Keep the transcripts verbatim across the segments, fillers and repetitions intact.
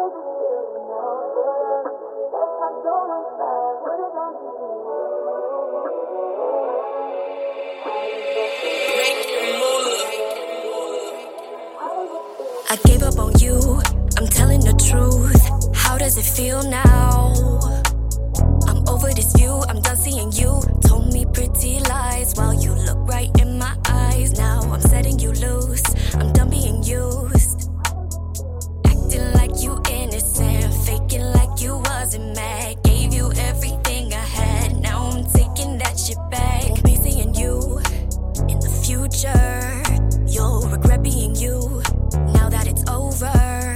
I gave up on you, I'm telling the truth. How does it feel now? I'm over this view, I'm done seeing you. Told me pretty lies while you look right in my eyes. Now I'm setting you loose, I'm done being used. Acting like you innocent, faking like you wasn't mad. Gave you everything I had, now I'm taking that shit back. Me seeing you in the future, you'll regret being you. Now that it's over,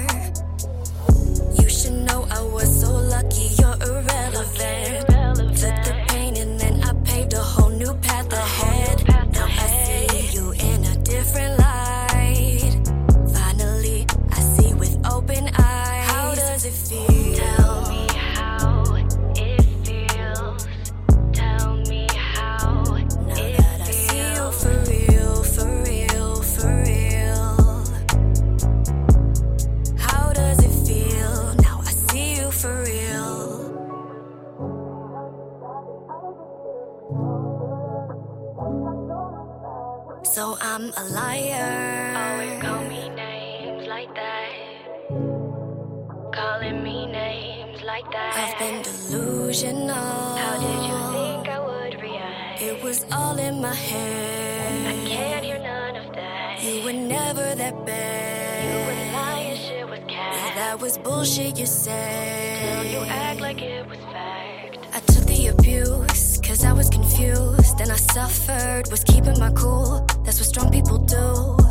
you should know I was so lucky you're irrelevant. Took the pain and then I paved a whole new path ahead. Now I see you in a different light. Finally, I see with open eyes. How does it feel? Tell me how it feels. Tell me how now it that I see you for real, for real, for real. How does it feel? Now I see you for real. So I'm a liar. Always call me names like that. Calling me names like that. I've been delusional. How did you think I would react? It was all in my I head. can't hear none of that. You were never that You bad. were lying, shit was Yeah, cat. that was bullshit you Till said. you act like it was fact. I took the abuse, cause I was confused and I suffered. Was keeping my cool, that's what strong people do.